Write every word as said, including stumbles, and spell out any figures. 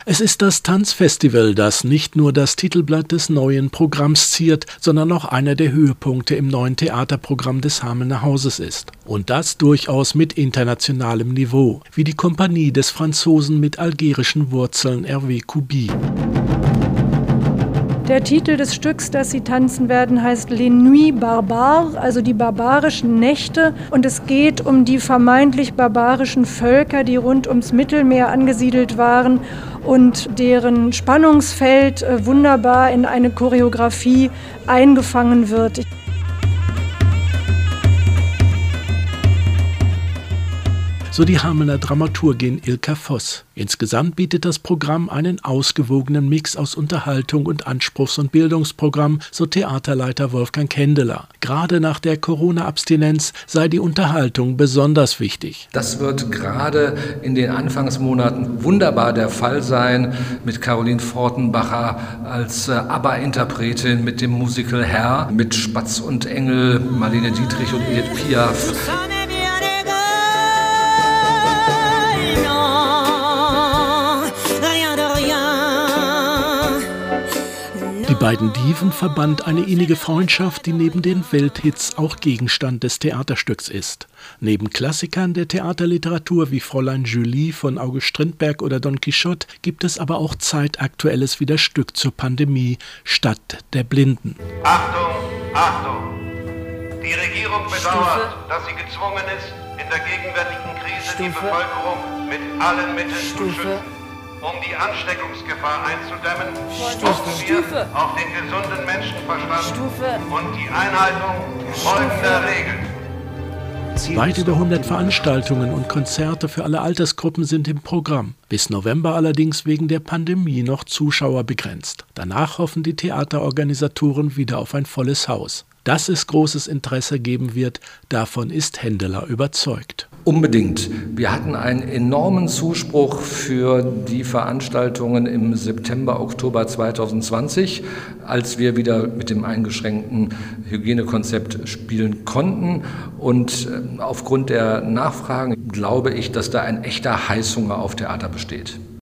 Es ist das Tanzfestival, das nicht nur das Titelblatt des neuen Programms ziert, sondern auch einer der Höhepunkte im neuen Theaterprogramm des Hamelner Hauses ist. Und das durchaus mit internationalem Niveau, wie die Kompanie des Franzosen mit algerischen Wurzeln Hervé Koubi. Der Titel des Stücks, das Sie tanzen werden, heißt Les Nuits Barbares, also die barbarischen Nächte. Und es geht um die vermeintlich barbarischen Völker, die rund ums Mittelmeer angesiedelt waren und deren Spannungsfeld wunderbar in eine Choreografie eingefangen wird. So die Hamelner Dramaturgin Ilka Voss. Insgesamt bietet das Programm einen ausgewogenen Mix aus Unterhaltung und Anspruchs- und Bildungsprogramm, so Theaterleiter Wolfgang Kendeler. Gerade nach der Corona-Abstinenz sei die Unterhaltung besonders wichtig. Das wird gerade in den Anfangsmonaten wunderbar der Fall sein, mit Caroline Fortenbacher als ABBA-Interpretin, mit dem Musical Herr, mit Spatz und Engel, Marlene Dietrich und Edith Piaf. Die beiden Diven verband eine innige Freundschaft, die neben den Welthits auch Gegenstand des Theaterstücks ist. Neben Klassikern der Theaterliteratur wie Fräulein Julie von August Strindberg oder Don Quixote gibt es aber auch zeitaktuelles wie das Stück zur Pandemie, Stadt der Blinden. Achtung, Achtung! Die Regierung bedauert, dass sie gezwungen ist, in der gegenwärtigen Krise Stufe. die Bevölkerung mit allen Mitteln Stufe. zu schützen. Um die Ansteckungsgefahr einzudämmen, hoffen wir auf den gesunden Menschenverstand Stufe. und die Einhaltung folgender Regeln. Weit über hundert Veranstaltungen und Konzerte für alle Altersgruppen sind im Programm. Bis November allerdings wegen der Pandemie noch Zuschauer begrenzt. Danach hoffen die Theaterorganisatoren wieder auf ein volles Haus. Dass es großes Interesse geben wird, davon ist Kendeler überzeugt. Unbedingt. Wir hatten einen enormen Zuspruch für die Veranstaltungen im September, Oktober zweitausendzwanzig, als wir wieder mit dem eingeschränkten Hygienekonzept spielen konnten. Und aufgrund der Nachfragen glaube ich, dass da ein echter Heißhunger auf Theater besteht.